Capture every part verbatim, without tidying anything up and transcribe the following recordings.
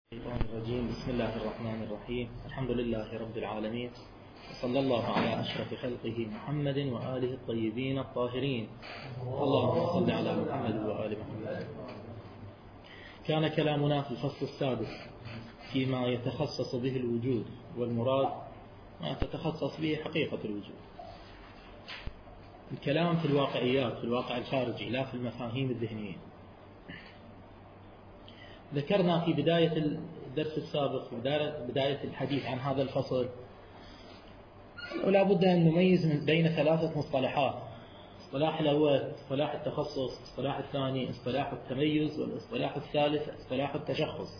الشيطان الرجيم. بسم الله الرحمن الرحيم. الحمد لله رب العالمين، وصلى الله على أشرف خلقه محمد وآله الطيبين الطاهرين. اللهم صل على محمد وآل محمد. كان كلامنا في الفصل السادس فيما يتخصص به الوجود، والمراد ما تتخصص به حقيقة الوجود. الكلام في الواقعيات، في الواقع الخارجي، لا في المفاهيم الذهنية. ذكرنا في بداية الدرس السابق، في بداية الحديث عن هذا الفصل، ولا بد أن نميز من بين ثلاثة مصطلحات: اصطلاح الأول اصطلاح التخصص، الاصطلاح الثاني اصطلاح التميز، والاصطلاح الثالث اصطلاح التشخص.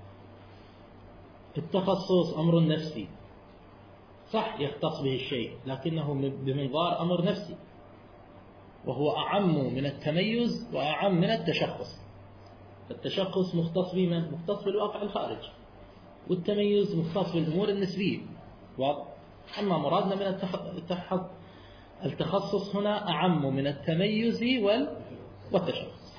التخصص أمر نفسي، صح يختص به الشيء، لكنه بمنظار أمر نفسي، وهو أعم من التميز وأعم من التشخص. التشخص مختص بمن؟ مختص بالواقع الخارجي، والتميز مختص بالأمور النسبية. واضح؟ أما مرادنا من التخصص هنا أعم من التميز والتشخص.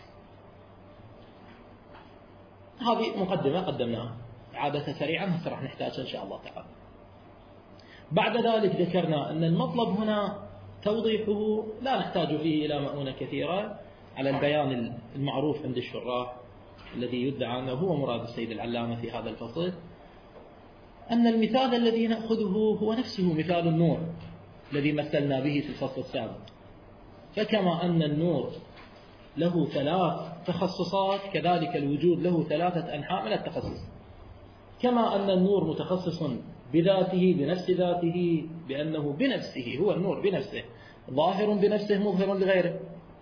هذه مقدمة قدمناها عادة سريعا، هسه راح نحتاجها إن شاء الله تعالى. بعد ذلك ذكرنا أن المطلب هنا توضيحه لا نحتاج فيه إلى مؤونة كثيرة على البيان المعروف عند الشراح الذي يدعى أنه هو مراد السيد العلامة في هذا الفصل، أن المثال الذي نأخذه هو نفسه مثال النور الذي مثلنا به في الفصل السابق. فكما أن النور له ثلاث تخصصات، كذلك الوجود له ثلاثة أنحاء من التخصص. كما أن النور متخصص بذاته، بنفس ذاته، بأنه بنفسه هو النور بنفسه، ظاهر بنفسه مظهر لغيره،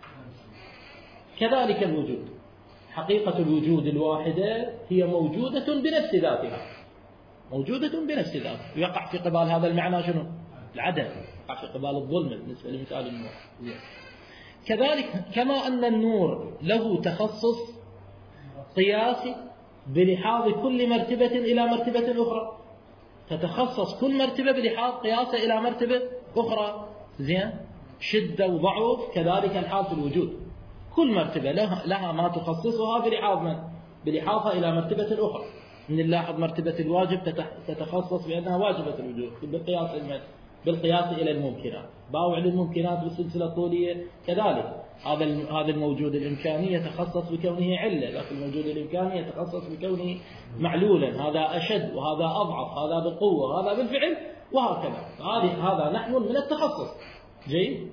كذلك الوجود. حقيقة الوجود الواحدة هي موجودة بنفس ذاتها، موجودة بنفس ذاتها. يقع في قبال هذا المعنى شنو؟ العدم، يقع في قبال الظلم بالنسبة لمثال النور. كذلك كما أن النور له تخصص قياسي بلحاظ كل مرتبة إلى مرتبة أخرى، تتخصص كل مرتبة بلحاظ قياسه إلى مرتبة أخرى، زين، شدة وضعف. كذلك الحال في الوجود، كل مرتبة لها, لها ما تخصصها بلحاظ من؟ بلحاظها إلى مرتبة أخرى. نلاحظ مرتبة الواجب تتخصص بأنها واجبة الوجود بالقياس بالقياس إلى الممكنات، باوع للممكنات بالسلسلة الطولية. كذلك هذا هذا الموجود الإمكاني يتخصص بكونه علة، لكن الموجود الإمكاني يتخصص بكونه معلولا، هذا أشد وهذا أضعف، هذا بالقوة وهذا بالفعل، وهكذا. هذا نحو من التخصص. جيد.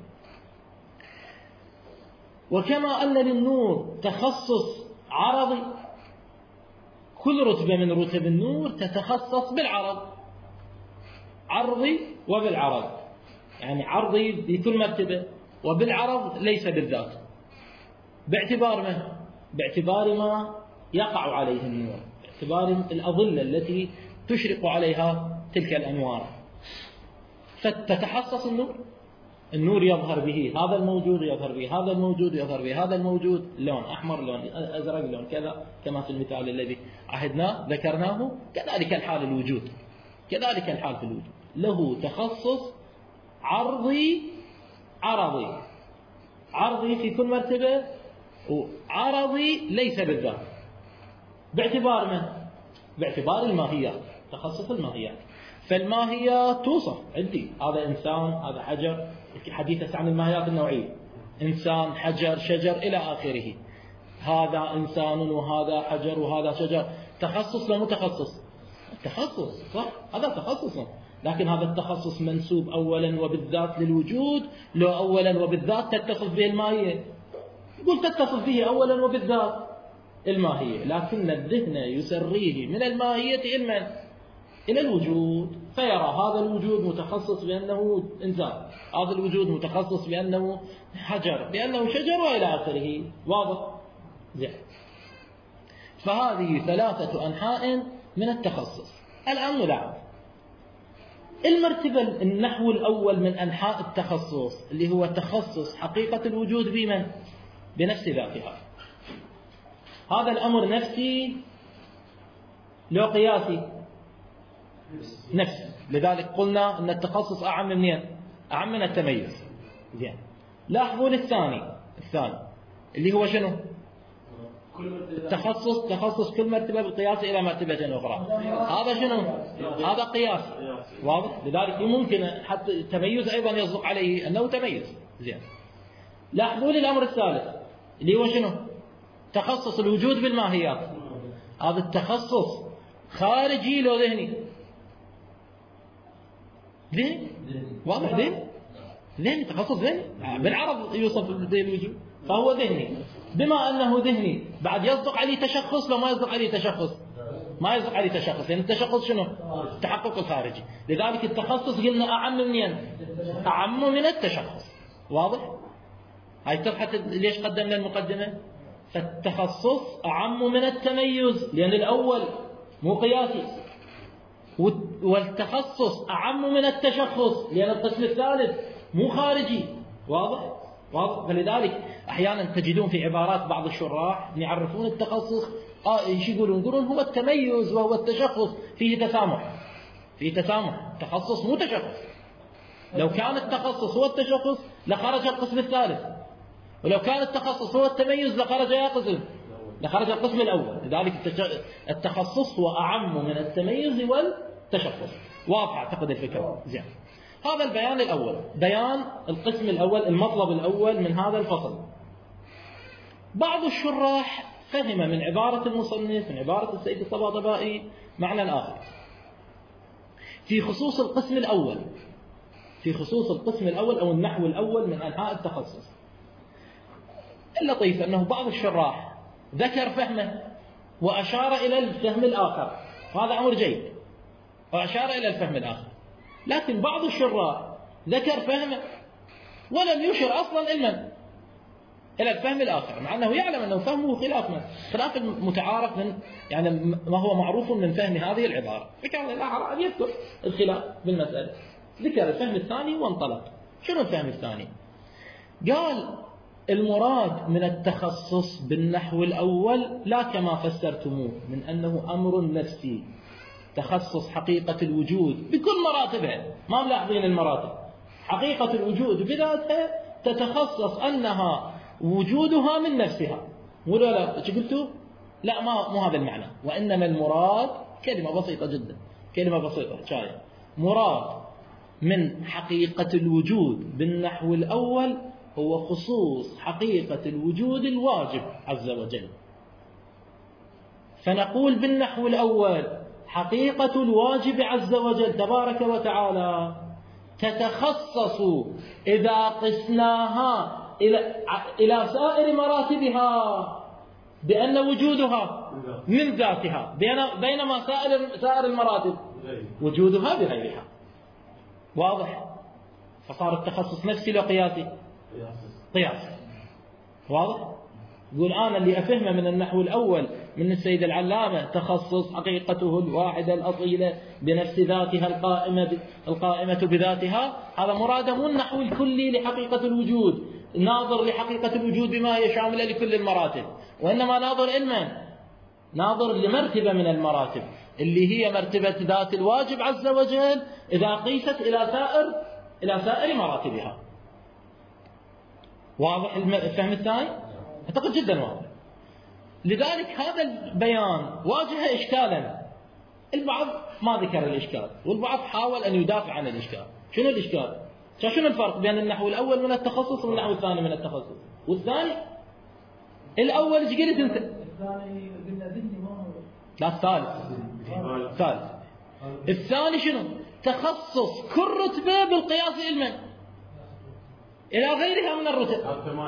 وكما أن للنور تخصص عرضي، كل رتبة من رتب النور تتخصص بالعرض، عرضي وبالعرض، يعني عرضي بكل مرتبة وبالعرض ليس بالذات. باعتبار ما؟ باعتبار ما يقع عليه النور، باعتبار الأظلة التي تشرق عليها تلك الأنوار. فتتحصص النور، النور يظهر به هذا الموجود، يظهر به هذا الموجود، يظهر به هذا الموجود، لون أحمر، لون أزرق، لون كذا، كما في المثال الذي عهدناه ذكرناه. كذلك الحال الوجود، كذلك الحال في الوجود، له تخصص عرضي عرضي، عرضي في كل مرتبة، وعرضي ليس بالذات. باعتبار من؟ باعتبار الماهيات، تخصص الماهيات. فالماهيات توصف عندي، هذا إنسان، هذا حجر، حديث عن الماهيات النوعية، إنسان، حجر، شجر إلى آخره. هذا إنسان وهذا حجر وهذا شجر. تخصص لمتخصص، تخصص صح، هذا تخصص، لكن هذا التخصص منسوب أولا وبالذات للوجود، لو أولا وبالذات تتصف به الماهية، يقول تتصف به أولا وبالذات الماهية، لكن الذهن يسريه من الماهية إلى إلى الوجود، فيرى هذا الوجود متخصص بأنه إنسان، هذا الوجود متخصص بأنه حجر، بأنه شجر، وإلى آخره. واضح؟ زين. فهذه ثلاثة أنحاء من التخصص. الآن نلاحظ المرتبة، النحو الأول من أنحاء التخصص اللي هو تخصص حقيقة الوجود بمن؟ بنفس ذاتها. هذا الأمر نفسي لو قياسي؟ نفسي. لذلك قلنا أن التخصص أعم من أعم من التميز. زين. لاحظوا للثاني، الثاني اللي هو شنو؟ تخصص تخصص كل مرتبة بالقياس إلى مرتبة أخرى. هذا شنو؟ هذا قياس واضح. لذلك ممكن حتى التميز أيضا يصدق عليه أنه تميز. زين. لاحظوا لي الأمر الثالث اللي هو شنو؟ تخصص الوجود بالماهيات. هذا التخصص خارجي لو ذهني؟ ذهني واضح. ذهني ذهني تخصص ذهني بالعرض يوصف بالوجود فهو ذهني. بما أنه ذهني بعد يصدق عليه تشخص. لو ما يصدق عليه تشخص ما يصدق عليه تشخص لأن يعني التشخص شنو؟ التحقق الخارجي. لذلك التخصص قلنا أعم منين؟ أعم من التشخص. واضح؟ هاي تبحث ليش قدمنا المقدمة؟ فالتخصص أعم من التميز لأن الأول مو قياسي، والتخصص أعم من التشخص لأن القسم الثالث مو خارجي. واضح؟ واضح. فلذلك أحيانا تجدون في عبارات بعض الشراح يعرفون التخصص آه ايش يقولون؟ يقولون هو التميز وهو التشخص فيه تسامح. فيه تسامح. تخصص مو تشخص. لو كان التخصص هو التشخص لخرج القسم الثالث، ولو كان التخصص هو التميز لخرج يا قسم لخرج القسم الأول. لذلك التخصص هو أعم من التميز والتشخص. واضح أعتقد الفكرة. زين. هذا البيان الأول، بيان القسم الأول، المطلب الأول من هذا الفصل. بعض الشراح فهم من عبارة المصنف من عبارة السيد الطباطبائي معنى آخر في خصوص القسم الأول في خصوص القسم الأول أو النحو الأول من أنحاء التخصص. اللطيف أنه بعض الشراح ذكر فهمه وأشار إلى الفهم الآخر، وهذا أمر جيد، وأشار إلى الفهم الآخر. لكن بعض الشراح ذكر فهمه ولم يشر أصلا علما إلى الفهم الآخر، مع أنه يعلم أنه فهمه خلاف من خلاف المتعارف من يعني ما هو معروف من فهم هذه العبارة. فكان الآخر أن يذكر الخلاف بالمسألة. ذكر الفهم الثاني وانطلق. شنو الفهم الثاني؟ قال المراد من التخصص بالنحو الأول لا كما فسرتموه من أنه أمر نفسي، تخصص حقيقة الوجود بكل مراتبها. ما ملاحظين المراتب؟ حقيقة الوجود بذاتها تتخصص أنها وجودها من نفسها. ولا لا شو قلتوا؟ لا ما مو هذا المعنى. وإنما المراد كلمة بسيطة جدا، كلمة بسيطة شاية. مراد من حقيقة الوجود بالنحو الأول هو خصوص حقيقة الوجود الواجب عز وجل. فنقول بالنحو الأول حقيقة الواجب عز وجل تبارك وتعالى تتخصص إذا قسناها إلى إلى سائر مراتبها بأن وجودها من ذاتها، بينما سائر سائر المراتب وجودها بغيرها. واضح؟ فصار التخصص نفسي لو قياسي؟ قياسي. واضح؟ يقول أنا اللي أفهمه من النحو الأول من السيد العلامة تخصص حقيقته الواحدة الأصيلة بنفس ذاتها القائمة القائمة بذاتها، هذا مراده مو النحو الكلي لحقيقة الوجود، ناظر لحقيقة الوجود بما هي شاملة لكل المراتب، وإنما ناظر علما ناظر لمرتبة من المراتب اللي هي مرتبة ذات الواجب عز وجل إذا قيست إلى سائر إلى سائر مراتبها. واضح الفهم الثاني؟ أعتقد جدا واضح. لذلك هذا البيان واجه إشكالا، البعض ما ذكر الإشكال والبعض حاول أن يدافع عن الإشكال. شنو الإشكال؟ شنو الفرق بين النحو الأول من التخصص والنحو الثاني من التخصص؟ والثاني الأول ايش قلت أنت؟ الثاني قلنا ذهني ما هو لا الثالث الثالث الثاني شنو؟ تخصص كل رتبة بالقياس علما إلى غيرها من الرتب.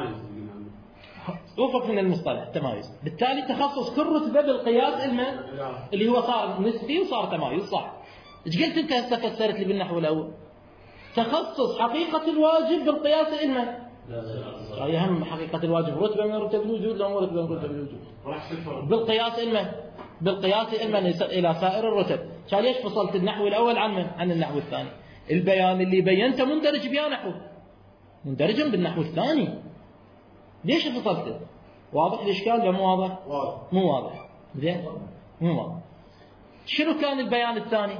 وفق من المصطلح تمايز. بالتالي تخصص كل رتبة بالقياس علما اللي هو صار نسبي وصار تمايز. صح. ايش قلت انت هسه فسرت لي بالنحو الاول؟ تخصص حقيقة الواجب بالقياس علما. هاي اهم حقيقة الواجب رتبة من رتب الوجود لو رتبة من رتب الوجود. بالقياس علما بالقياس علما الى سائر الرتب. عشان ليش فصلت النحو الاول عن من؟ عن النحو الثاني. البيان اللي بينته مندرج بيا نحو مندرج بالنحو الثاني. ليش فصلته؟ واضح الإشكال ولا مو واضح؟ واضح. مو واضح. زين؟ مو واضح. شنو كان البيان الثاني؟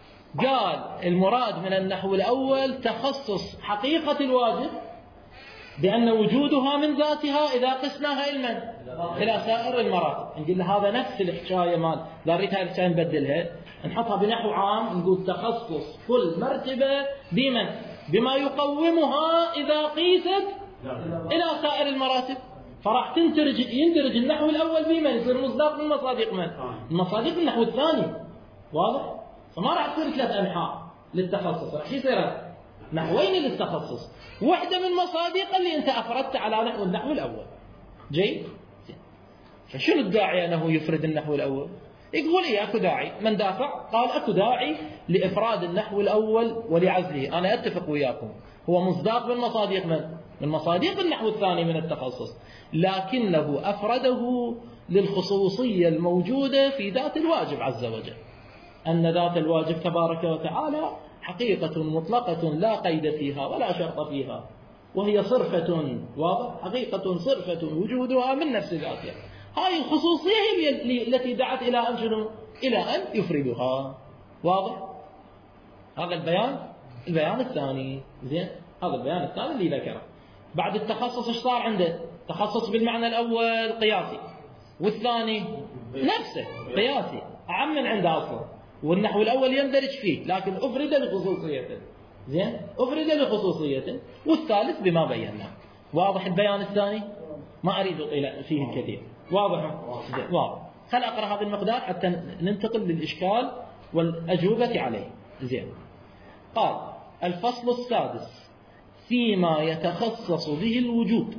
قال المراد من النحو الأول تخصص حقيقة الواجب بأن وجودها من ذاتها إذا قسناها علما إلى سائر المراتب. نقول له هذا نفس الحكاية مال ذريتها الحكاية نبدلها نحطها بنحو عام، نقول تخصص كل مرتبة بمن بما يقومها إذا قيست إلى سائر المراتب. فراح تندرج يندرج النحو الأول بمن يصير مصداق من مصادق من المصادق النحو الثاني. واضح؟ فما راح تصير ثلاث أنحاء للتخصص، راح يصير نحوين للتخصص، واحدة من مصادق اللي أنت أفردت على نحو النحو الأول. جيد؟ فشنو الداعي أنه يفرد النحو الأول؟ يقول إيه أكو داعي. من دافع؟ قال أكو داعي لإفراد النحو الأول ولعزله. أنا أتفق وياكم هو مصداق من مصادق من؟ من مصادق النحو الثاني من التخصص، لكنه أفرده للخصوصية الموجودة في ذات الواجب عز وجل، أن ذات الواجب تبارك وتعالى حقيقة مطلقة لا قيد فيها ولا شرط فيها، وهي صرفة. واضح؟ حقيقة صرفة وجودها من نفس ذاتها. هاي الخصوصية هي التي دعت إلى أن شنو؟ إلى أن يفردها. واضح؟ هذا البيان البيان الثاني. زين؟ هذا البيان الثاني اللي ذكره. بعد التخصص ايش صار عنده؟ تخصص بالمعنى الأول قياسي، والثاني نفسه قياسي أعم من عنده أصلا، والنحو الأول يندرج فيه لكن أفرد لخصوصيته. زين؟ أفرد لخصوصيته. والثالث بما بيناه. واضح البيان الثاني؟ ما أريد أطيل فيه الكثير. واضح؟ واضح. خل أقرأ هذا المقدار حتى ننتقل للإشكال والأجوبة عليه. زين. قال: الفصل السادس فيما يتخصص به الوجود.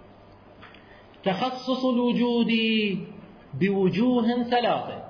تخصص الوجود بوجوه ثلاثة،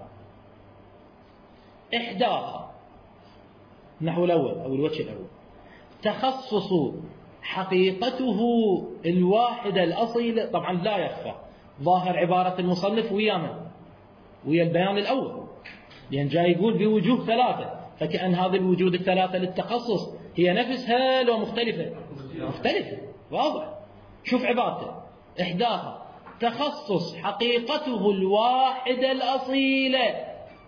إحداها النحو الأول أو الوجه الأول تخصص حقيقته الواحدة الأصيلة. طبعا لا يخفى ظاهر عبارة المصنف ويا من؟ ويا البيان الأول، لأن جاي يقول بوجوه ثلاثة، فكأن هذه الوجود الثلاثة للتخصص هي نفسها لو مختلفة؟ مختلفة. واضح؟ شوف عبارته: إحداها تخصص حقيقته الواحدة الأصيلة.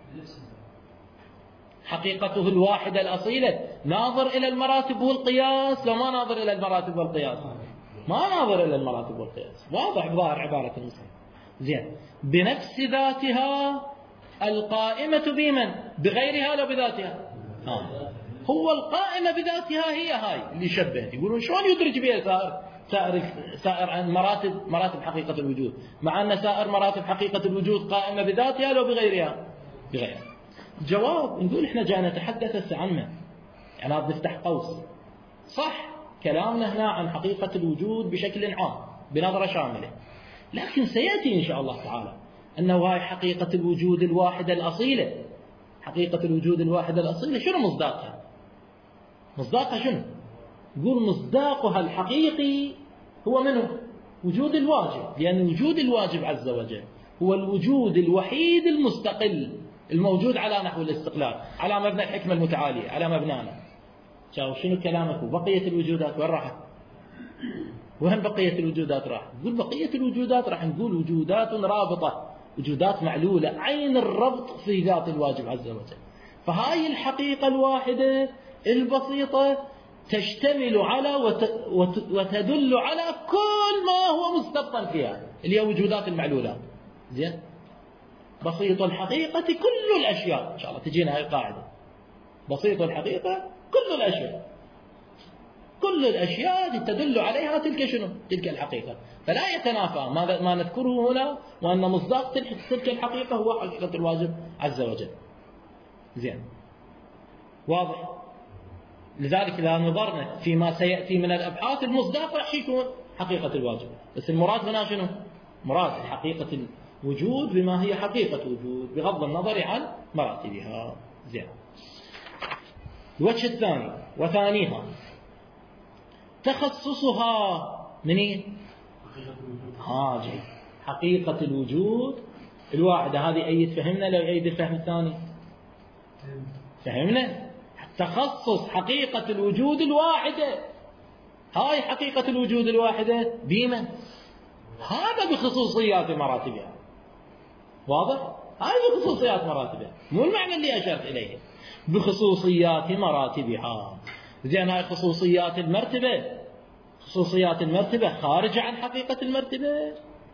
حقيقته الواحدة الأصيلة ناظر إلى المراتب والقياس لو ما ناظر إلى المراتب والقياس؟ ما ناظر إلى المراتب والقياس. واضح ظاهر عبارة المصنف. زين. بنفس ذاتها القائمة بمن؟ بغيرها لو بذاتها؟ آه. هو القائمة بذاتها هي هاي اللي شبهت. يقولون شلون يدرج بها سائر سائر سائر مراتب مراتب حقيقة الوجود، مع أن سائر مراتب حقيقة الوجود قائمة بذاتها لو بغيرها؟ بغيرها. جواب: نقول إحنا جاي نتحدث هسه عن من؟ يعني هذا نفتح قوس. صح كلامنا هنا عن حقيقة الوجود بشكل عام بنظرة شاملة، لكن سيأتي إن شاء الله تعالى أنه هاي حقيقة الوجود الواحدة الأصيلة. حقيقة الوجود الواحدة الأصيلة شنو مصداقها؟ مصداقها شنو؟ نقول مصداقها الحقيقي هو منه؟ وجود الواجب، لأن وجود الواجب عز وجل هو الوجود الوحيد المستقل الموجود على نحو الاستقلال، على مبنى الحكمة المتعالية، على مبنانا. شاو شنو كلامك؟ بقية الوجودات وين راحت؟ وين بقية الوجودات راح؟ نقول بقية الوجودات راح نقول وجودات رابطة، وجودات معلولة، عين الربط في ذات الواجب عز وجل. فهاي الحقيقة الواحدة البسيطة تشتمل على وت... وت... وتدل على كل ما هو مستبطن فيها اللي هي وجودات المعلولات. زين؟ بسيط الحقيقة كل الأشياء. إن شاء الله تجينا هاي القاعدة. بسيط الحقيقة كل الأشياء. كل الأشياء تدل عليها تلك شنو؟ تلك الحقيقة. فلا يتنافى ما, ما نذكره هنا، وأن مصداق تلك الحقيقة هو حقيقة الواجب عز وجل. زين؟ واضح؟ لذلك إذا نظرنا فيما سيأتي من الأبحاث المصداق راح يكون حقيقة الواجب، بس المراد هنا شنو؟ مراد حقيقة الوجود بما هي حقيقة وجود بغض النظر عن مراتبها. زين. الوجه الثاني وثانيها تخصصها منين؟ ها جيد. حقيقة الوجود الواحدة. هذه أيد فهمنا لو أيد الفهم الثاني؟ فهمنا؟ تخصص حقيقة الوجود الواحدة. هاي حقيقة الوجود الواحدة بمن؟ هذا بخصوصيات مراتبها. واضح؟ هاي بخصوصيات مراتبها، مو المعنى اللي أشرت إليه، بخصوصيات مراتبها. زين. هاي خصوصيات المرتبة، خصوصيات المرتبة خارجة عن حقيقة المرتبة،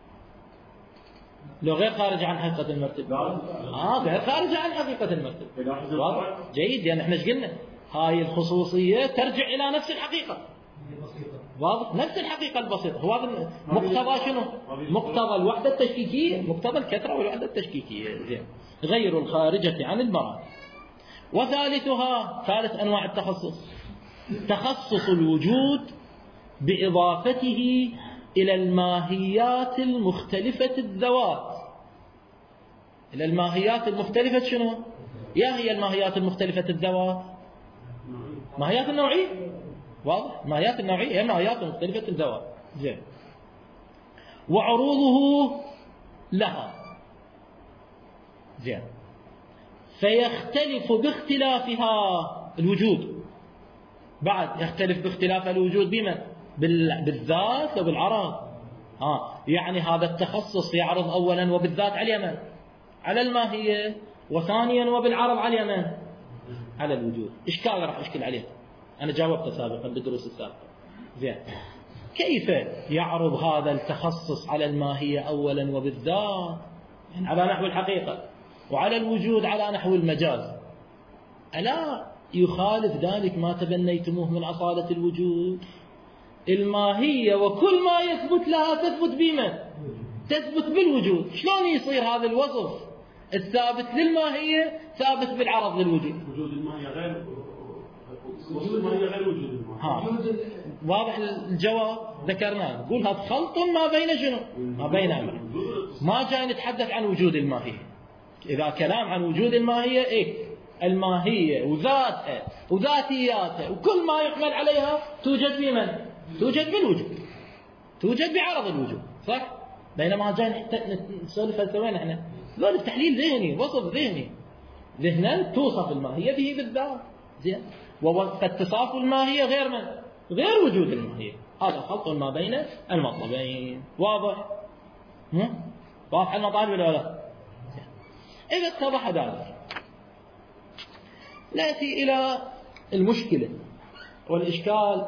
لو غير خارجة عن حقيقة المرتبة آه غير خارجة عن حقيقة المرتبة. واضح؟ جيد. يعني احنا ايش قلنا؟ هاي الخصوصية ترجع إلى نفس الحقيقة. واضح؟ نفس الحقيقة البسيطة. هو هذا مقتضى شنو؟ مقتضى الوحدة التشكيكية، مقتضى الكثرة والوحدة التشكيكية. زين. غير الخارجة عن المراد. وثالثها، ثالث أنواع التخصص، تخصص الوجود بإضافته إلى الماهيات المختلفة الذوات. إلى الماهيات المختلفة شنو؟ يا هي الماهيات المختلفة الذوات؟ ماهيات النوعية. واضح؟ ماهيات النوعية هي ماهيات مختلفة الذوات. زين. وعروضه لها. زين. فيختلف باختلافها الوجود. بعد يختلف باختلاف الوجود بمن؟ بالذات وبالعرض. آه. يعني هذا التخصص يعرض أولا وبالذات على اليمن، على الماهية، وثانيا وبالعرض على اليمن، على الوجود. إشكال راح أشكل عليه، أنا جاوبت سابقا بالدروس السابقة. زين. كيف يعرض هذا التخصص على الماهية أولا وبالذات، يعني على نحو الحقيقة، وعلى الوجود على نحو المجاز؟ ألا يخالف ذلك ما تبنيتموه من أصالة الوجود؟ الماهية وكل ما يثبت لها تثبت بمن؟ تثبت بالوجود. شلون يصير هذا الوصف الثابت للماهية ثابت بالعرض للوجود؟ وجود الماهية غير وجود الماهية غير وجود الماهية. واضح الجواب؟ ذكرناه. نقول هذا خلط ما بين شنو؟ ما بين أمرين. ما جاي نتحدث عن وجود الماهية. إذا كلام عن وجود الماهية إيه؟ الماهية وذاتها وذاتياتها وكل ما يحمل عليها توجد بمن؟ توجد بالوجود، توجد بعرض الوجود. صح؟ بينما جاي نسولف فلسفيين احنا لا، التحليل ذهني، وصف ذهني. ذهنا توصف الماهية به بالذات. زين. واتصاف الماهية غير من؟ غير وجود الماهية. هذا خلط ما بين المطلبين. واضح؟ واضح المطالب ولا لا؟ إذا اتضح ذلك نأتي إلى المشكلة والإشكال.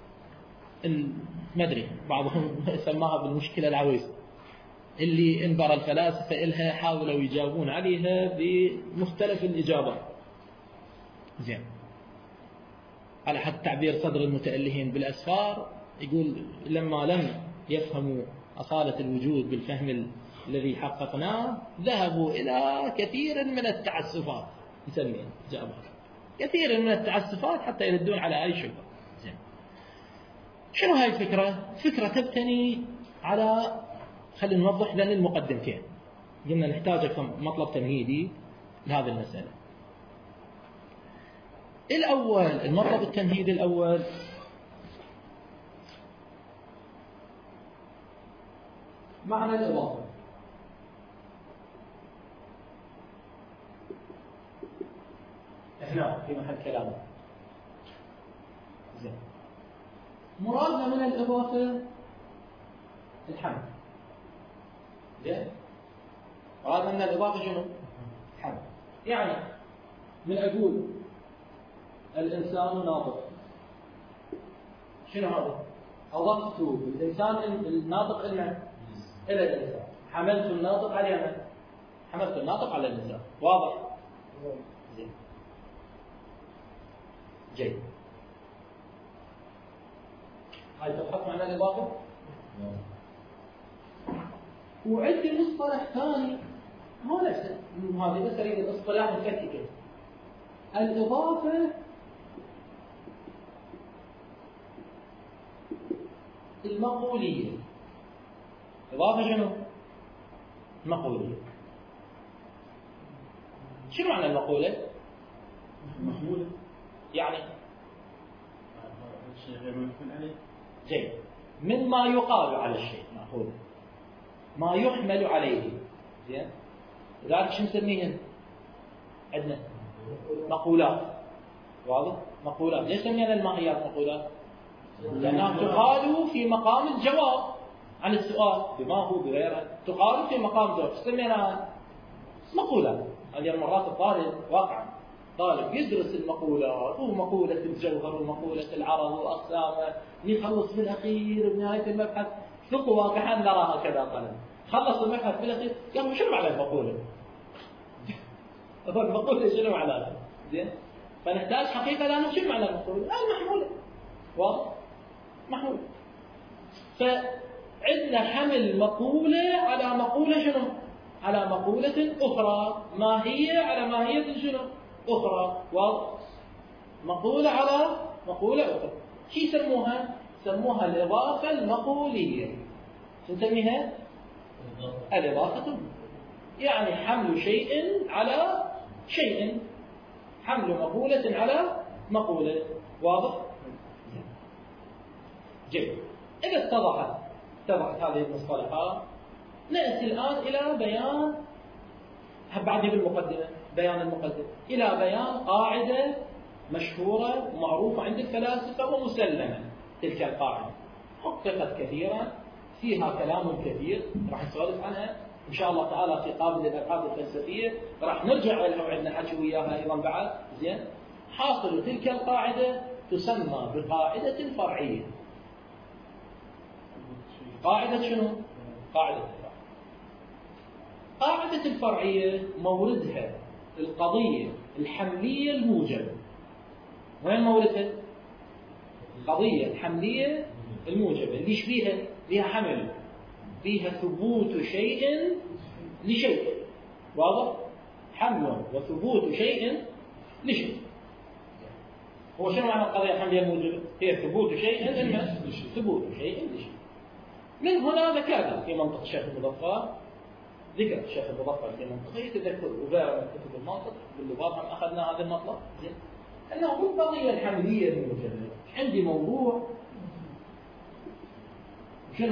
ما أدري بعضهم سماها بالمشكلة العويصة، اللي انبر الفلاسفة إلها حاولوا يجاوبون عليها بمختلف الإجابات. زين. على حد تعبير صدر المتألهين بالأسفار يقول لما لم يفهموا أصالة الوجود بالفهم الذي حققناه ذهبوا إلى كثير من التعسفات، يسميه جابها كثير من التعسفات حتى يردون على أي شبهة. زين. شنو هاي الفكرة؟ فكرة تبتني على، خلينا نوضح لنا المقدمتين. قلنا نحتاج مطلب تمهيدي لهذه المسألة. الأول، المطلب التمهيدي الأول معنى الإضافة. إحنا في محل كلامنا. زين. مرادنا من الإضافة الحمد. زين. مرادنا من الإضافة شنو؟ الحمد. يعني من أقول الإنسان ناطق، شنو هذا؟ أضفت الإنسان الناطق إلى إلى الإنسان، حملت الناطق على من؟ حملت الناطق على الإنسان. واضح؟ زين. جيد. هاي تبحث معنى الإضافة؟ وعندي مصطلح ثاني هو نفسه، هذه بس أريد الاصطلاح مفككة. الإضافة المقولية. إضافة شنو؟ مقولية. شنو معنى المقولة؟ محمولة. يعني الشيء غير مفعول عليه. جيد. مما يقال على الشيء مأخوذ، ما يحمل عليه. زين. لذلك شو نسميهن؟ عندنا مقولات. واضح؟ مقولات. ليش سمينا الماهيات مقولات؟ لأنها تقال في مقام الجواب عن السؤال بما هو بغيره، تقال في مقام الجواب. سمينا مقولات. هذه المرات الظاهرة واقعا طالب يدرس المقولات ومقولة الجوهر ومقولة العرض وأقسامه، يخلص في الأخير بنهاية المبحث ثق واقعا نراها كذا طالب خلص المبحث في الأخير قال شنو معنى المقولة؟ المقولة شنو معناها؟ زين؟ فنحتاج حقيقة الآن شنو معنى المقولة؟ آه محمولة. واضح؟ محمولة. فعندنا حمل مقولة على مقولة شنو؟ على مقولة أخرى ماهية على ماهية شنو؟ أخرى. واضح؟ مقولة على مقولة أخرى. شو يسموها؟ يسموها الإضافة المقولية. شو نسميها؟ الإضافة. يعني حمل شيء على شيء، حمل مقولة على مقولة. واضح؟ جيد. إذا اتضحت اتضحت هذه المصطلحات نأتي الآن إلى بيان بعدني بالمقدمة بيان المقدمة إلى بيان قاعدة مشهورة ومعروفة عند الفلاسفة ومسلمة. تلك القاعدة حققت كثيرا، فيها كلام كثير راح نسولف عنها إن شاء الله تعالى في قابل الأبحاث الفلسفية، راح نرجع لها وعندنا حكي وياها أيضا بعد. زين. حاصل تلك القاعدة تسمى بقاعدة الفرعية. قاعدة شنو؟ قاعدة الفرعية. قاعدة الفرعية موردها القضية الحملية الموجبة. وين موردها؟ القضية الحملية الموجبة اللي ايش فيها؟ فيها حمل، فيها ثبوت شيء لشيء. واضح؟ حمل وثبوت شيء لشيء. هو شنو معنى القضية الحملية الموجبة؟ هي ثبوت شيء لما ثبوت شيء لشيء. من هنا ذكرنا في منطق الشيخ المظفر، ذكر الشيخ المظفر في منطقه يتذكر وغيره من كتب المنطق باللغات هم اخذنا هذا المطلب. انه القضية الحملية الموجبة عندي موضوع شنو؟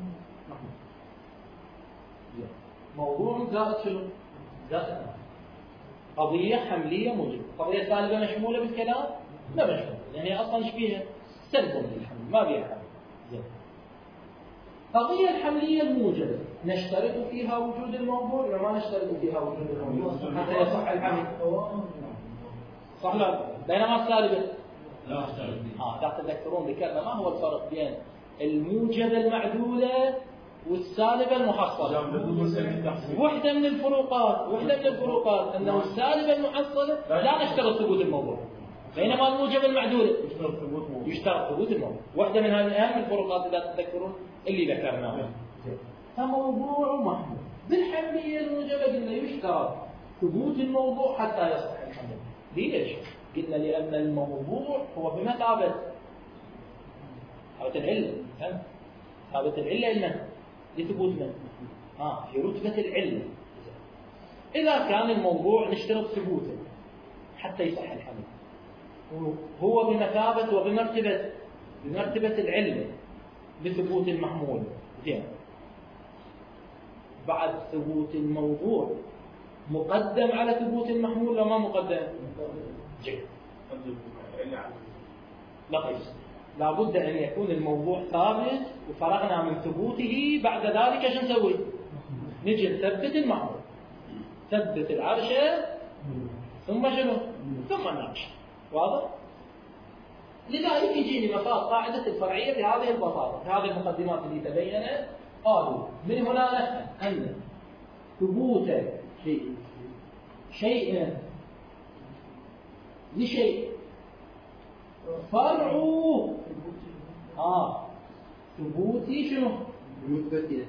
موضوع زائد شنو؟ زائد قضية حملية موجبة. قضية سالبة مشمولة بالكلام؟ لا مشمولة، لأن هي أصلا ايش فيها؟ سلب للحمل، ما فيها حمل. زين. القضية الحملية الموجبة نشترط فيها وجود الموضوع ولا ما نشترط فيها وجود الموضوع حتى يصح الحمل؟ صح لا؟ بينما السالبة لا نشترط. اه لا تذكرون ذكرنا ما هو الفرق بين الموجبة المعدولة والسالبة المحصلة؟ وحدة من الفروقات وحدة من الفروقات أنه السالبة المحصلة لا نشترط ثبوت الموضوع، بينما الموجبة المعدولة يشترط ثبوت الموضوع. واحدة من هذه أهم الفروقات إذا تذكرون اللي ذكرناها. فموضوع محمول. بالحملية الموجبة قلنا يشترط ثبوت الموضوع حتى يصح الحمل. ليش؟ قلنا لأن الموضوع هو بمثابة ثابت العلة. ثابت العلة لمن؟ لثبوت من؟ آه في رتبة العلة. إذا كان الموضوع نشترط ثبوته حتى يصح الحمل، هو بمثابة وبمرتبة بمرتبة العلة بثبوت المحمول. زين. بعد ثبوت الموضوع مقدم على ثبوت المحمول ولا ما مقدم؟ جيد. لا قيس. لا بد أن يكون الموضوع ثابت وفرغنا من ثبوته، بعد ذلك شو نسوي؟ نجي نثبت المحمول، ثبت العرشة ثم شنو؟ ثم النعش. واضح؟ لذلك يجيني مفاد قاعدة الفرعية بهذه البساطة، بهذه المقدمات اللي تبينت. قالوا من هنا نفهم أن ثبوت شيء شيء لشيء فرع آه ثبوتي شنو؟ مثبتي.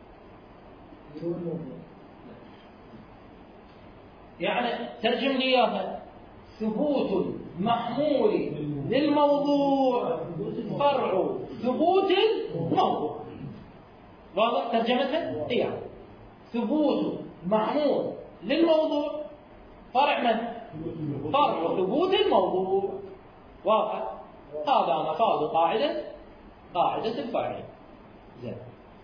يعني ترجم لي اياها. ثبوت محمول للموضوع فرع ثبوت الموضوع. واضح ترجمتها؟ اياه. ثبوت محمول للموضوع فرع من؟ فرع ثبوت الموضوع. واضح؟ هذا مفاد قاعدة قاعدة الفرعية. زين.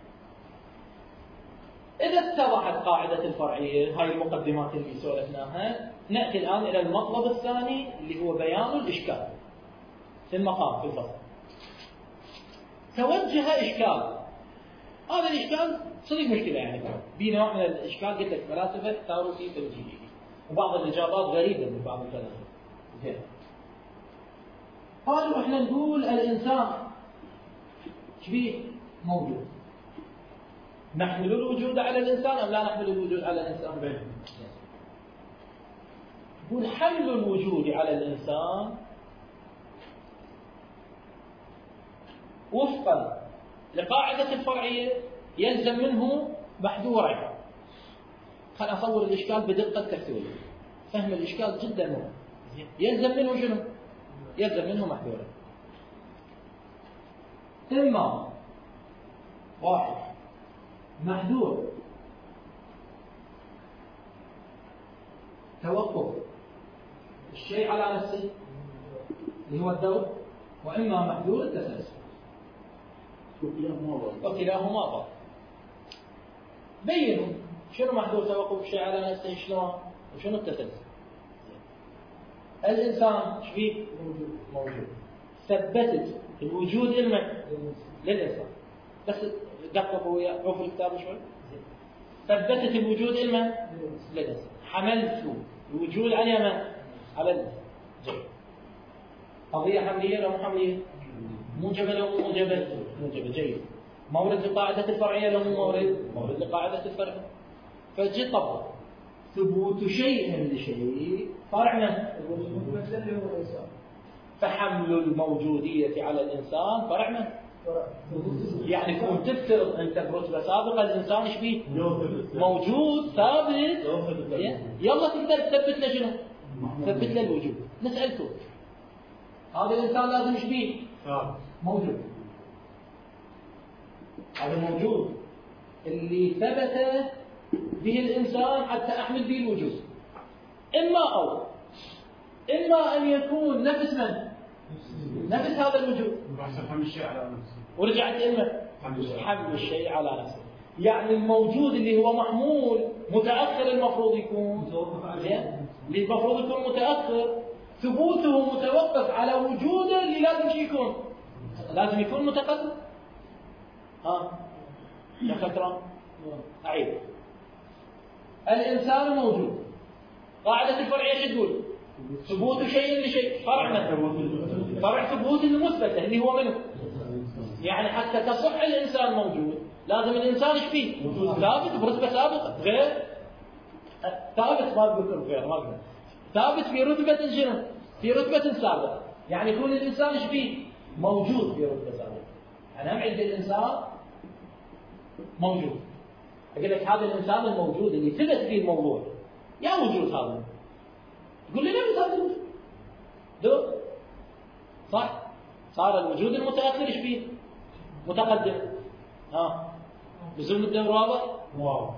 إذا اتضحت قاعدة الفرعية، هاي المقدمات اللي سولفناها، نأتي الآن إلى المطلب الثاني اللي هو بيان الإشكال في المقام في الفصل. توجه إشكال. هذا الإشكال صدق مشكلة يعني في نوع من الإشكال قلت لك فلاسفة اختاروا فيه توجيهه. وبعض الإجابات غريبة من بعض الكلام. زين. قالوا احنا نقول الإنسان شبيه موجود. نحمل الوجود على الإنسان أم لا نحمل الوجود على الإنسان؟ نقول حمل الوجود على الإنسان وفقا لقاعدة الفرعية يلزم منه محذورين. خلينا أصور الإشكال بدقة تفسيرية. فهم الإشكال جدا مهم. يلزم منه شنو؟ يلزم منه محذورين. إما واحد محذور توقف الشيء على نفسه اللي هو الدور، وإما محذور التسلسل. وكلاهما باطل. بينوا شنو محذور توقف الشيء على نفسه شلون وشنو التسلسل. الإنسان شبيه موجود. ثبتت الوجود لمن؟ للإنسان. بس دققوا ويا عوفوا الكتاب شوي. ثبتت الوجود لمن؟ للإنسان. حملت الوجود على من؟ على الإنسان. جيد. قضية حملية ولا مو حملية؟ موجبة لو مو موجبة؟ موجبة. جيد. مورد لقاعدة الفرعية لو مو مورد؟ مورد لقاعدة الفرعية. فجي طبق ثبوت شيء لشيء فرع من؟ فحمل الموجودية على الإنسان فرع من؟ يعني كون تفترض أنت برتبة سابقة الإنسان إيش بيه؟ موجود ثابت. يلا تقدر تثبت له شنو؟ تثبت له الوجود. نسألكم هذا الإنسان لازم إيش بيه؟ موجود. هذا موجود اللي ثبت به الإنسان حتى أحمل به الوجود. إما أو إما أن يكون نفس من؟ نفس هذا الوجود. حمل الشيء على نفسه. ورجعت إما حمل الشيء على نفسه. يعني الموجود اللي هو محمول متأخر المفروض يكون زين. اللي المفروض يكون متأخر ثبوته متوقف على وجوده اللي لازم شيء يكون. لازم يكون متقدم. ها يا خكران أعيد. الإنسان موجود. قاعدة الفرعية ايش تقول؟ ثبوت شيء لشيء فرع من؟ فرع ثبوت المثبت اللي هو منه. يعني حتى تصح الإنسان موجود لازم الإنسان ايش فيه؟ ثابت برتبة سابقة. غير ثابت ما بقول غير ما قلنا ثابت في رتبة شنو؟ في رتبة سابقة. يعني يكون الإنسان ايش فيه؟ موجود في رتبة سابقة. أنا هم عند الإنسان موجود. أقول لك هذا الإنسان الموجود اللي ثبت فيه الموضوع يا وجود هذا. تقول لي ليه هذا الوجود؟ دو صح؟ صار الوجود المتأخر ايش فيه؟ متقدم. ها لزوم الدور واضح؟ واو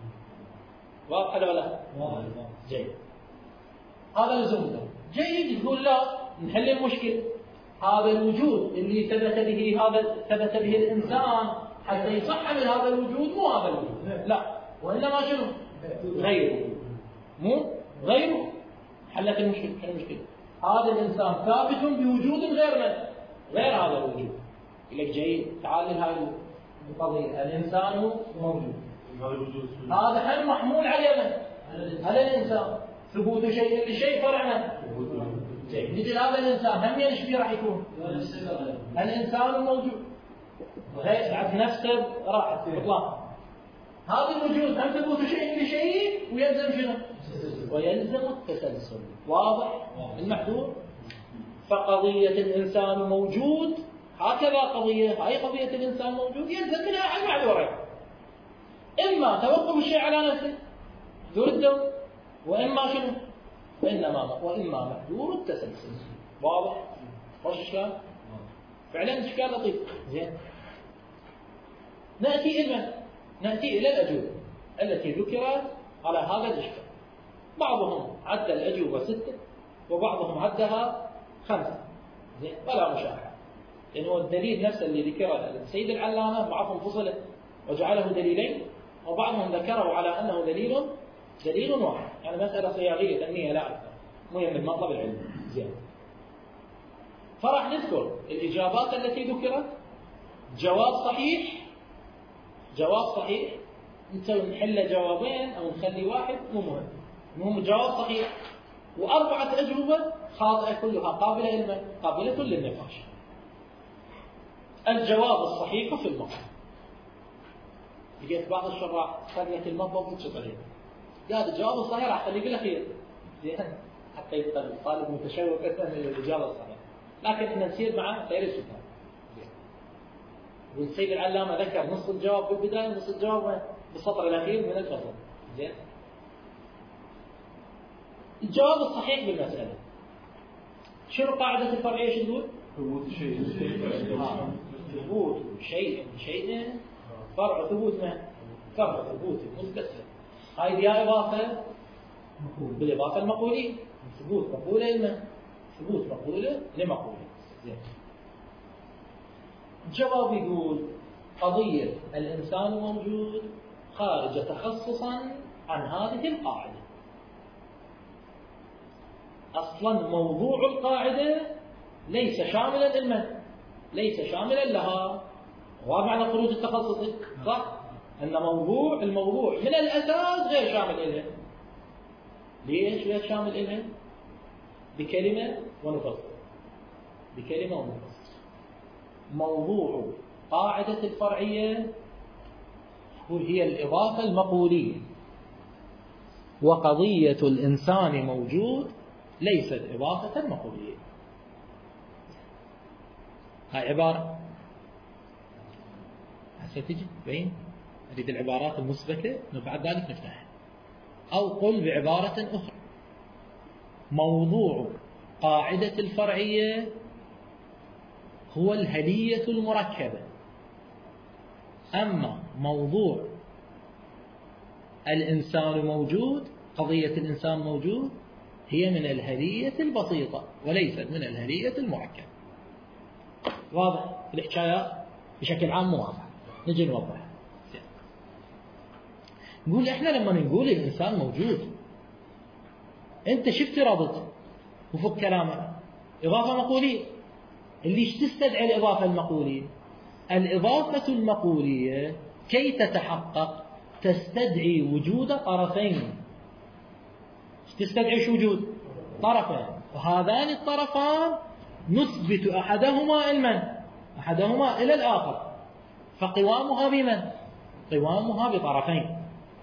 واضح ولا لا؟ واضح. جيد. هذا لزوم الدور. جيد. تقول لا نحل المشكلة. هذا الوجود اللي ثبت به هذا ثبت به الإنسان حتى يصح من هذا الوجود مو هذا الوجود. لا وإنما شنو؟ غيره. مو غيره. حلت المشكلة. شنو المشكلة؟ هذا الإنسان ثابت بوجود غير من؟ غير هذا الوجود. يقول لك جيد تعال لهذه القضية. الإنسان موجود. هذا هل محمول على من؟ على الإنسان. ثبوت شيء لشيء فرع من؟ جيد. نجي هذا الإنسان هم ايش فيه راح يكون؟ الإنسان موجود. غير بعد نفسه راحت اطلاق. هذا الوجود هم ثبوت شيء لشيء ويلزم شنو؟ ويلزم التسلسل. واضح؟ المحذور. فقضية الإنسان موجود هكذا قضية. هاي قضية الإنسان موجود يلزم منها المحذورين. إما توقف الشيء على نفسه ذو الدور، وإما شنو؟ وإنما وإما محذور التسلسل. واضح؟ وش إشكال؟ فعلا إشكال لطيف. زين. نأتي إلى نأتي إلى الأجوبة التي ذكرت على هذا الإشكال. بعضهم عد الأجوبة ستة وبعضهم عدها خمسة. زين ولا مشاحة. لأنه الدليل نفسه اللي ذكره السيد العلامة بعضهم فصله وجعله دليلين وبعضهم ذكره على أنه دليل دليل واحد. يعني مسألة صياغية تنمية لا أكثر. مهم من مطلب العلم. زين. فراح نذكر الإجابات التي ذكرت. جواب صحيح جواب صحيح نسوي نحل جوابين أو نخلي واحد مو مهم. مو جواب صحيح، وأربعة أجوبة خاطئة كلها قابلة للمن؟ قابلة للنقاش. الجواب الصحيح في المقام. لقيت بعض الشراح خليت المطبخ وتشط عليه قال الجواب الصحيح راح خليه بالأخير زين حتى يبقى الطالب متشوق أكثر من الإجابة الصحيحة، لكن احنا نسير مع خير السكان. والسيد العلامة ذكر نص الجواب في البداية ونص الجواب بالسطر الأخير من الفصل. زين الجواب الصحيح بالمسألة شنو قاعدة الفرعية؟ شو تقول؟ ثبوت شيء ثبوت شيء شيء فرع ثبوت ما فرع ثبوت مستسلم. هاي دي إضافة بالإضافة المقولية، ثبوت مقولة لما ثبوت مقولة لمقولة. زين الجواب يقول قضية الإنسان موجود خارج تخصصا عن هذه القاعدة. أصلا موضوع القاعدة ليس شاملا لمن؟ ليس شاملا لها. ومعنى خروج التخصص صح؟ أن موضوع الموضوع من الأساس غير شامل لها. ليش غير شامل لها؟ بكلمة ونفصل بكلمة ونفصل. موضوع قاعدة الفرعية هي الإضافة المقولية، وقضية الإنسان موجود ليست إضافة مقولية. هاي عبارة هسه تجي بين أريد العبارات المثبتة وبعد ذلك نفتحها. أو قل بعبارة أخرى موضوع قاعدة الفرعية هو الهلية المركبة، أما موضوع الإنسان موجود قضية الإنسان موجود هي من الهلية البسيطة وليست من الهلية المركبة. واضح؟ الحكايات بشكل عام واضح. نجي نوضح. نقول إحنا لما نقول الإنسان موجود أنت شفت رابط وفق كلامك إضافة مقولية. اللي ايش تستدعي الإضافة المقولية؟ الإضافة المقولية كي تتحقق تستدعي وجود طرفين. تستدعي وجود طرفين، وهذان الطرفان نثبت أحدهما المن أحدهما إلى الآخر، فقوامها بمن؟ قوامها بطرفين.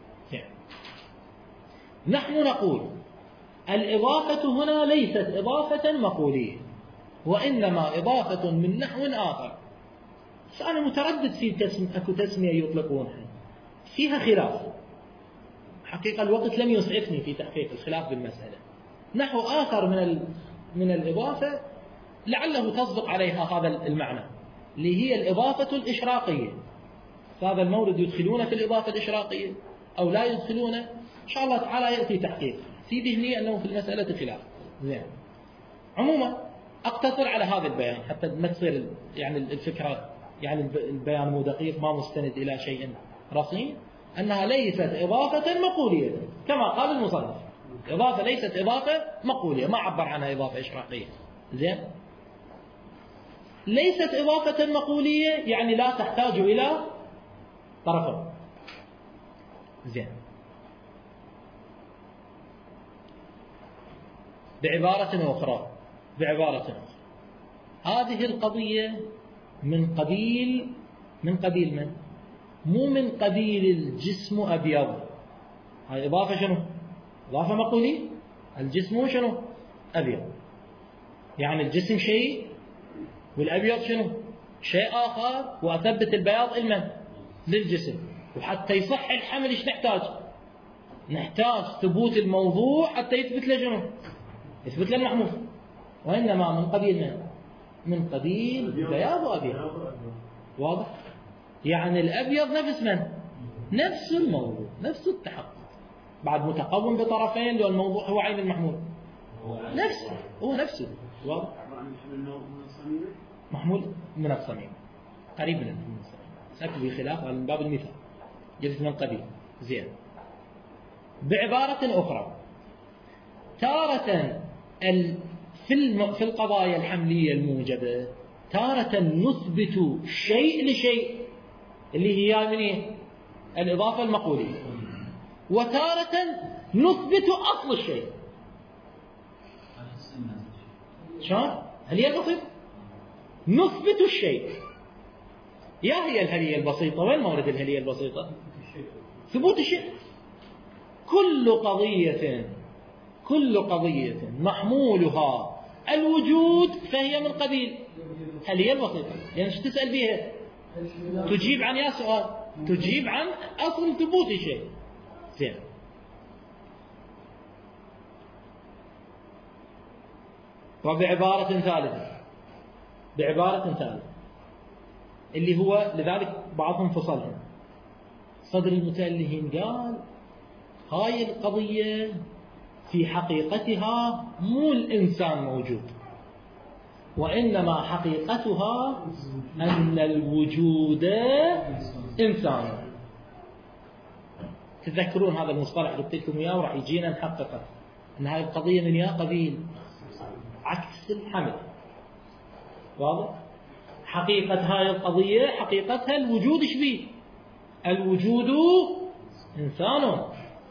نحن نقول الإضافة هنا ليست إضافة مقولية وإنما إضافة من نحو آخر. فأنا متردد في تسم... أكو تسمية يطلقونها فيها خلاف. حقيقة الوقت لم يسعفني في تحقيق الخلاف بالمسألة. نحو آخر من ال... من الإضافة لعله تصدق عليها هذا المعنى اللي هي الإضافة الإشراقية. فهذا المورد يدخلونه في الإضافة الإشراقية أو لا يدخلونه إن شاء الله تعالى يأتي تحقيق. في ذهني أنه في المسألة خلاف. زين عموما أقتصر على هذا البيان حتى ما تصير يعني الفكرة يعني البيان مو دقيق ما مستند إلى شيء رصين. أنها ليست إضافة مقولية كما قال المصنف. إضافة ليست إضافة مقولية، ما عبر عنها إضافة إشراقية. زين ليست إضافة مقولية يعني لا تحتاج إلى طرفين. زين بعبارة أخرى بعبارة أخرى هذه القضية من قبيل من قبيل من؟ مو من قبيل الجسم أبيض. هاي إضافة شنو؟ إضافة مقولية. الجسم شنو؟ أبيض. يعني الجسم شيء والأبيض شنو؟ شيء آخر، وأثبت البياض المن؟ للجسم. وحتى يصح الحمل إيش نحتاج؟ نحتاج ثبوت الموضوع حتى يثبت له شنو؟ يثبت له المحمول. وإنما من قبيل من؟ من قبيل بياض وأبيض. واضح؟ يعني الأبيض نفس من؟ نفس الموضوع، نفس التحقق، بعد متقوم بطرفين لو الموضوع هو عين المحمول نفسه هو نفسه. واضح؟ محمول من الصميم قريب من الصميم سأكتب بخلاف من باب المثال جلس من قبيل. زين بعبارة أخرى تارة ال في في القضايا الحملية الموجبة تارة نثبت شيء لشيء اللي هي من إيه؟ الإضافة المقولية، وتارة نثبت أصل الشيء. شلون؟ هل بسيطة؟ نثبت الشيء. يا هي الهلية البسيطة، وين مورد الهلية البسيطة؟ ثبوت الشيء. كل قضية كل قضية محمولها الوجود فهي من قبيل هلية البسيطة. يعني شو تسأل بيها؟ تجيب عن يا سؤال، تجيب عن أصل ثبوت الشيء. زين. وبعبارة ثالثة بعبارة ثالثة اللي هو لذلك بعضهم فصلهم. صدر المتألهين قال هاي القضية في حقيقتها مو الإنسان موجود، وإنما حقيقتها أن الوجود إنسان. تذكرون هذا المصطلح قلت لكم إياه وراح يجينا نحققه، أن هذه القضية من يا قبيل عكس الحمل. واضح؟ حقيقة هاي القضية حقيقتها الوجود شبيه؟ الوجود إنسان.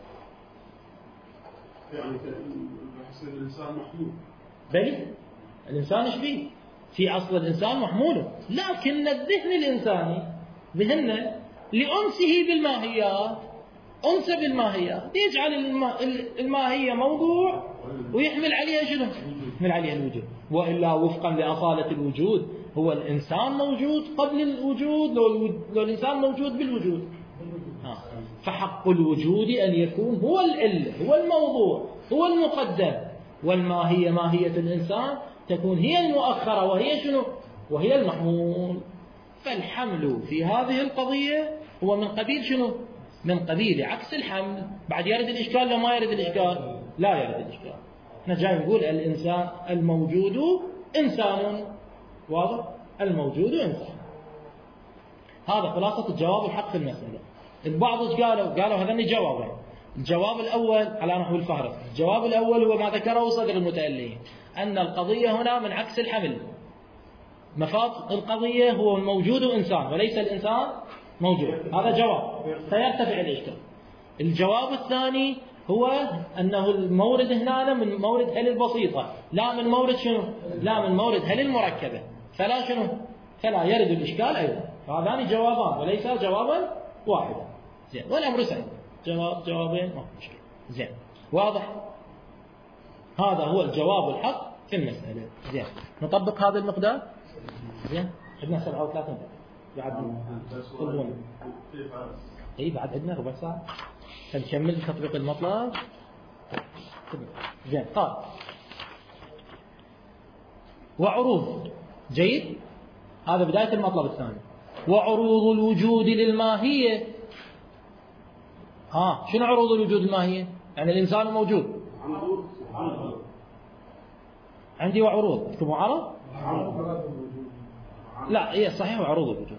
يعني بحسن الإنسان محمول. بلي الإنسان شبيه؟ في أصل الإنسان محمول، لكن الذهن الإنساني ذهننا لأنسه بالماهيات، أنس بالماهيات، يجعل الماهية موضوع ويحمل عليها شنو؟ يحمل عليها الوجود. وإلا وفقا لأصالة الوجود هو الإنسان موجود قبل الوجود، لو الإنسان موجود بالوجود. آه. فحق الوجود أن يكون هو العلة، هو الموضوع، هو المقدم، والماهية ماهية الإنسان تكون هي المؤخرة، وهي شنو؟ وهي المحمول. فالحمل في هذه القضية هو من قبيل شنو؟ من قبيل عكس الحمل. بعد يرد الإشكال لو ما يرد الإشكال؟ لا يرد الإشكال. احنا جاي نقول الإنسان الموجود إنسان. واضح؟ الموجود إنسان. هذا خلاصة الجواب الحق في المسألة. البعض ايش قالوا؟ قالوا هذين جوابين. الجواب الأول على نحو الفهرس. الجواب الأول هو ما ذكره صدر المتألهين، أن القضية هنا من عكس الحمل. مفاد القضية هو الموجود إنسان وليس الإنسان موجود. هذا جواب سيرتفع الإشكال. الجواب الثاني هو أنه المورد هنا من مورد هل البسيطة، لا من مورد شنو؟ لا من مورد هل المركبة. فلا شنو؟ فلا يرد الإشكال أيضا. فهذان جوابان وليس جوابا واحدا. زين. والأمر سهل، جواب جوابين ما في مشكلة. زين. واضح؟ هذا هو الجواب الحق في المسألة. زين. نطبق هذا المقدار. زين. عندنا سبعة وثلاثين بعد طلبون. اي بعد عندنا ربع ساعة نكمل تطبيق المطلب. زين. قال وعروض. جيد. هذا بداية المطلب الثاني. وعروض الوجود للماهية. ها شنو عروض الوجود الماهية؟ يعني الإنسان موجود. عندي وعروض. اكتبوا عرض. لا هي صحيح وعروض الوجود.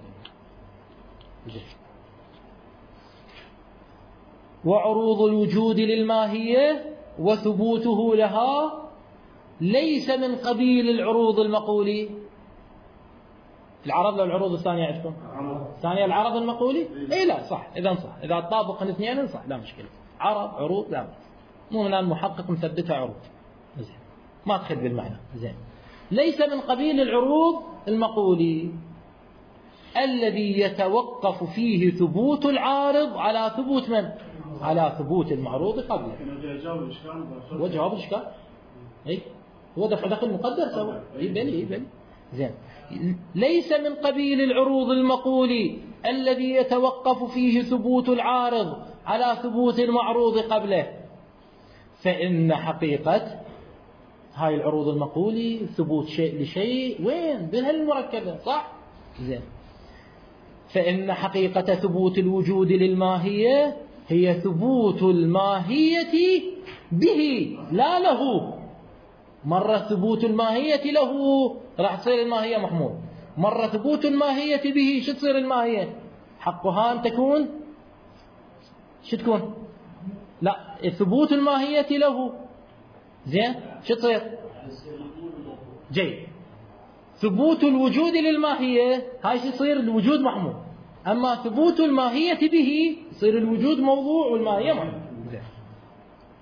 وعروض الوجود للماهية وثبوته لها ليس من قبيل العروض المقولي. العرض لو العروض الثانية عندكم؟ الثانية العرض المقولي؟ اي لا صح. اذا صح، اذا طابق الاثنين صح، لا مشكلة. عرض عروض لا مو من المحقق مثبتها عروض. زين. ما تخل بالمعنى. زين. ليس من قبيل العروض المقولي الذي يتوقف فيه ثبوت العارض على ثبوت من؟ على ثبوت المعروض قبله. هو جواب الإشكال. اي هو دفع دخل مقدر سوا. اي بلي اي بلي. زين. ليس من قبيل العروض المقولي الذي يتوقف فيه ثبوت العارض على ثبوت المعروض قبله. فإن حقيقة هاي العروض المقولي ثبوت شيء لشيء وين؟ بهالمركبة صح؟ زين. فإن حقيقة ثبوت الوجود للماهية هي ثبوت الماهية به لا له. مرة ثبوت الماهية له راح تصير الماهية محمول، مرة ثبوت الماهية به شو تصير الماهية؟ حقها أن تكون شو تكون؟ لا ثبوت الماهية له. زين. شو تصير؟ جيد. ثبوت الوجود للماهية هاي شو تصير؟ الوجود محمول. أما ثبوت الماهية به يصير الوجود موضوع والماهية محمول. زين.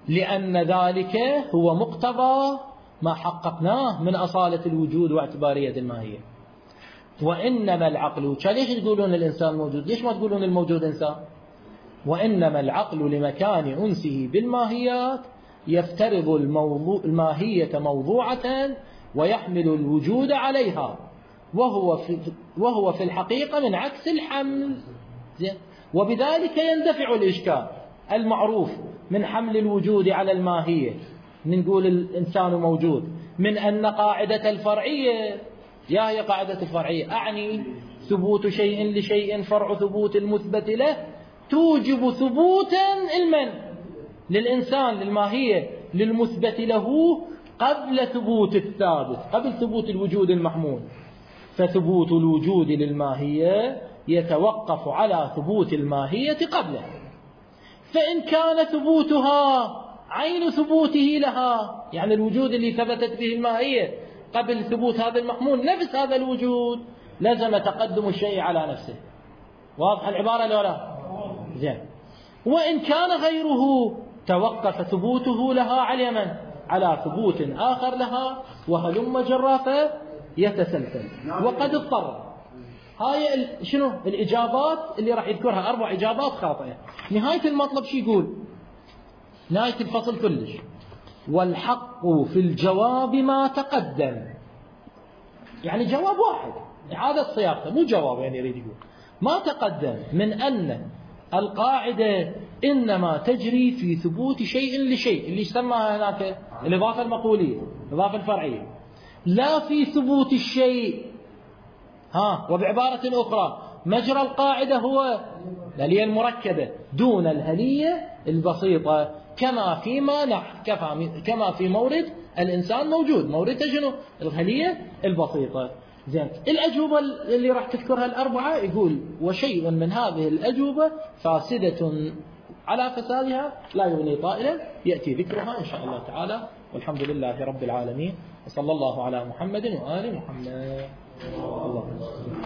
لأن ذلك هو مقتضى ما حققناه من أصالة الوجود واعتبارية الماهية. وإنما العقل، ليش تقولون الإنسان موجود؟ ليش ما تقولون الموجود إنسان؟ وإنما العقل لمكان أنسه بالماهيات يفترض الموضوع الماهية موضوعة ويحمل الوجود عليها، وهو في, وهو في الحقيقة من عكس الحمل. وبذلك يندفع الإشكال المعروف من حمل الوجود على الماهية، نقول الإنسان موجود، من أن قاعدة الفرعية، يا هي قاعدة الفرعية، أعني ثبوت شيء لشيء فرع ثبوت المثبت له توجب ثبوتا المن للإنسان للماهية للمثبت له قبل ثبوت الثابت، قبل ثبوت الوجود المحمول. فثبوت الوجود للماهية يتوقف على ثبوت الماهية قبله، فإن كان ثبوتها عين ثبوته لها، يعني الوجود اللي ثبتت به الماهية قبل ثبوت هذا المحمول نفس هذا الوجود، لزم تقدم الشيء على نفسه. واضح العبارة لو لا؟ زين. وإن كان غيره توقف ثبوته لها على من؟ على ثبوت آخر لها، وهلم جرا فيتسلسل. وقد اضطر. هاي شنو الإجابات اللي راح يذكرها؟ أربع إجابات خاطئة. نهاية المطلب شو يقول؟ نهاية الفصل كلش: والحق في الجواب ما تقدم. يعني جواب واحد، إعادة صياغته، مو جواب يعني يريد يقول ما تقدم، من أن القاعدة إنما تجري في ثبوت شيء لشيء، اللي يسمى هناك الإضافة المقولية، الإضافة الفرعية، لا في ثبوت الشيء. ها، وبعبارة أخرى مجرى القاعدة هو الهلية المركبة دون الهلية البسيطة، كما فيما نحن كما في مورد الإنسان موجود، مورد شنو؟ الهلية البسيطة. زين. الأجوبة اللي راح تذكرها الأربعة يقول: وشيء من هذه الأجوبة فاسدة على فسادها لا يغني طائلا، يأتي ذكرها إن شاء الله تعالى. والحمد لله رب العالمين، وصلى الله على محمد وآل محمد. الله